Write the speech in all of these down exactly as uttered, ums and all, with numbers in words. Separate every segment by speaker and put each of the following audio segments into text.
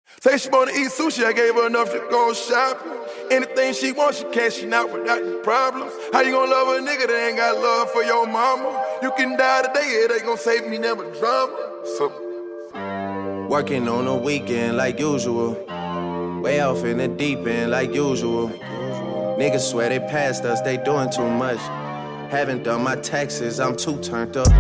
Speaker 1: Say she wanna eat sushi, I gave her enough to go shopping. Anything she wants, she cashing out without the problems. How you gonna love a nigga that ain't got love for your mama? You can die today, it ain't gonna save me, never drama. So
Speaker 2: working on the weekend like usual. Way off in the deep end like usual. Niggas swear they passed us, they doing too much. Haven't done my taxes, I'm too turned up.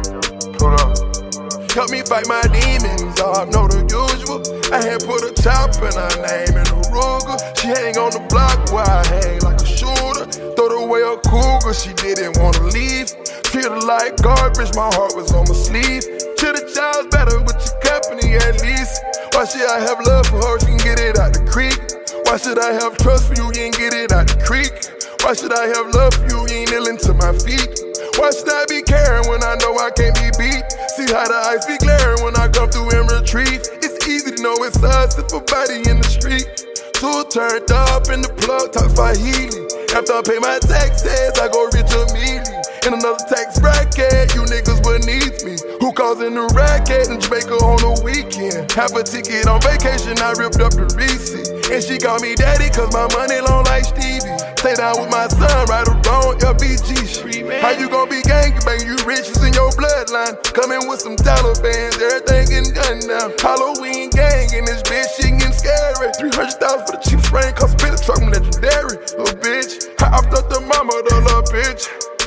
Speaker 1: Hold up. Help me fight my demons, I know the usual. I had put a chop in her name in a Ruger. She hang on the block where I hang like a shooter. Throw away a cougar, she didn't wanna leave. Treat her like garbage, my heart was on my sleeve. Treat the child's better with your company at least. Why should I have love for her, she can get it out the creek? Why should I have trust for you, you ain't get it out the creek? Why should I have love for you, you ain't kneeling to my feet? Why should I be caring when I know I can't be beat? See how the ice be glaring when I come through and retreat. It's easy to know it's us if a body in the street. Two turned up in the plug, talk Swahili. After I pay my taxes, I go rich immediately. In another tax bracket, you niggas beneath me. Who causing the racket in Jamaica on the weekend? Half a ticket on vacation, I ripped up the receipt. And she called me daddy cause my money long like Stevie. Stay down with my son, right or wrong, L B G shit. How you gon' be gangbang, you riches in your bloodline. Coming with some Taliban's, everything getting done now. Halloween gang in this bitch, shit getting scary. three hundred thousand for the cheap spring, cause spin the truck, I'm legendary. Little bitch, I off the mama, the little bitch.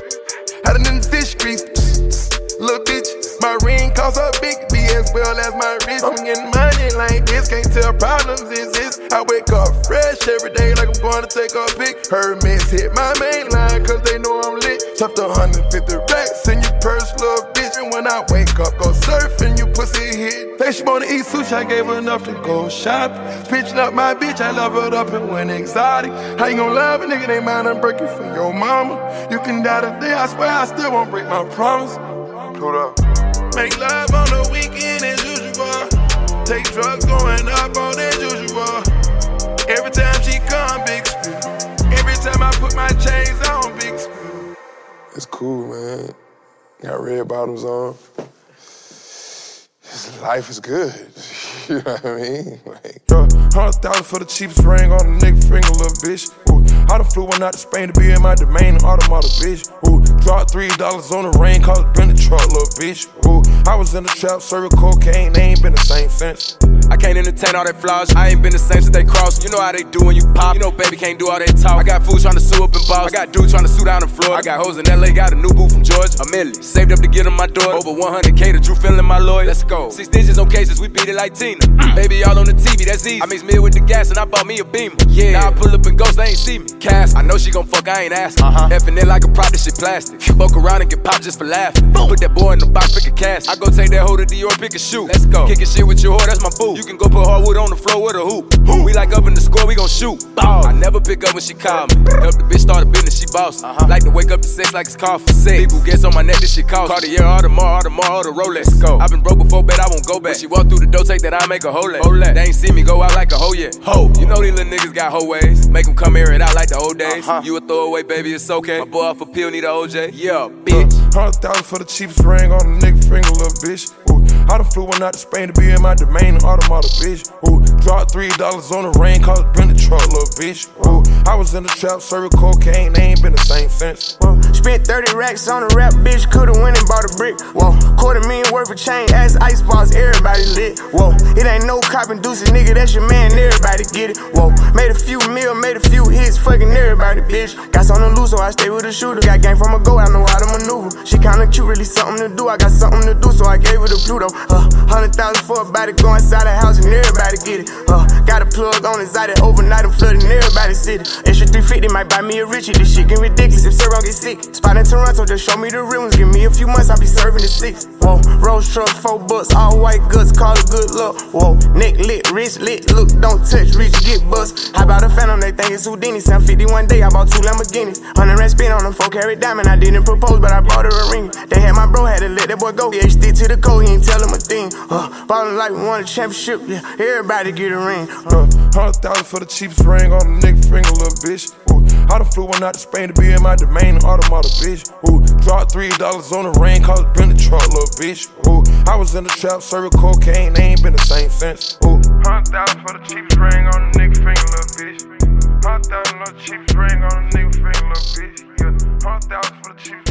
Speaker 1: Had it in the fish grease, little bitch. My ring costs a big B as well as my wrist. I'm getting money like this, can't tell problems exist. I wake up fresh every day like I'm going to take a pic. Hermes hit my main line cause they know I'm lit. Tucked one hundred fifty racks in your purse, little bitch. And when I wake up, go surfing, you pussy hit. Say she wanna eat sushi, I gave her enough to go shopping. Pitching up my bitch, I love her up and went exotic. How you gon' love a nigga, they mind I'm breaking for your mama? You can die today, I swear I still won't break my promise. Hold up. Make love on the weekend as usual. Take drugs going up on as usual. Every time she come, big spin. Every time I put my chains on, big spin. It's cool, man. Got red bottoms on. Life is good. You know what I mean? Like, uh, hundred thousand for the cheapest ring on the nigga finger, little bitch. Ooh, I done flew one out to Spain to be in my domain, automata, bitch. Ooh, dropped three dollars on the rain, called it been the truck, little bitch. Ooh, I was in the trap, serving cocaine, they ain't been the same since.
Speaker 3: I can't entertain all that flaws. I ain't been the same since they crossed. You know how they do when you pop. You know baby can't do all that talk. I got fools trying to sue up in Boston. I got dudes trying to sue down the floor. I got hoes in L A, got a new boo from Georgia. A million. Saved up to get on my door. Over one hundred K to Drew feeling my lawyer. Let's go. Six digits on cases, we beat it like Tina. Baby all on the T V, that's easy. I mix meal with the gas and I bought me a Beamer. Yeah. Now I pull up and ghost, they ain't see me. Cass, I know she gon' fuck, I ain't asking. Uh-huh. Effing it like a prop, this shit plastic. Fuck around and get popped just for laughing. Boom. Put that boy in the box, pick a cast. I go take that hoe to Dior, pick a shoe. Let's go. Kickin' shit with your whore, that's my boo. You can go put hardwood on the floor with a hoop. Who? We like up in the score, we gon' shoot. Ball. I never pick up when she call me. Help the bitch start a business, she boss. Uh-huh. Like to wake up to sex like it's coffee. Sex. People gets on my neck, this shit cost. Cartier, Audemars, Audemars, or the Rolex. Go. I been broke before, bet I won't go back. When she walk through the door, take that I make a hole. They ain't see me go out like a hoe yet. Ho. You know these little niggas got hoe ways. Make them come air it out like the old days. Uh-huh. You a throwaway, baby, it's okay. My boy off a pill, need a O J. Yeah, bitch.
Speaker 1: Uh, hundred thousand for the cheapest ring on the nigga finger, little bitch. Ooh, I done flew one out to Spain to be in my domain, automata, bitch. Ooh, dropped three dollars on the rain, called it been the truck, little bitch. Ooh, I was in the trap, serving cocaine, they ain't been the same since.
Speaker 4: Whoa. Spent thirty racks on a rap, bitch, coulda went and bought a brick. Whoa, quarter million worth of chain, ass ice balls, everybody lit. Whoa, it ain't no cop inducing, nigga, that's your man, everybody get it. Whoa, made a few mil, made a few hits, fucking everybody, bitch. Got something to lose, so I stay with a shooter. Got game from a go, I know how to maneuver. She kinda cute, really something to do. I got something to do, so I gave her the Pluto. Uh, hundred thousand for a body, go inside the house and everybody get it. Uh, got a plug on inside it, overnight I'm flooding everybody's city. Extra three fifty might buy me a Richie. This shit get ridiculous if Sir gon' get sick. Spot in Toronto, just show me the real ones. Give me a few months, I'll be serving the six. Whoa, Rolls truck, four bucks, all white guts, call it good luck. Whoa, neck lit, wrist lit, look, don't touch, reach, get bust. How about a Phantom, they think it's Houdini. seven fifty one day, I bought two Lamborghinis. Hundred rand spin on them, four carat diamond. I didn't propose, but I bought her a ring. They had my bro, had to let that boy go. Yeah, stick to the code, he ain't tell him a thing. Uh, ballin' like we won a championship, yeah, everybody get a ring.
Speaker 1: Uh, hundred thousand for the cheapest ring on the nigga finger, little bitch. Ooh, I done flew one out to Spain to be in my domain, automata, bitch. Ooh, dropped three dollars on the rain, called it been the truck, little bitch. Ooh, I was in the trap, serving cocaine, they ain't been the same since. Ooh. Hundred thousand for the cheapest ring on a nigga finger, little bitch. Hundred thousand for the cheapest ring on a nigga finger, little bitch. Yeah, hundred thousand for the cheapest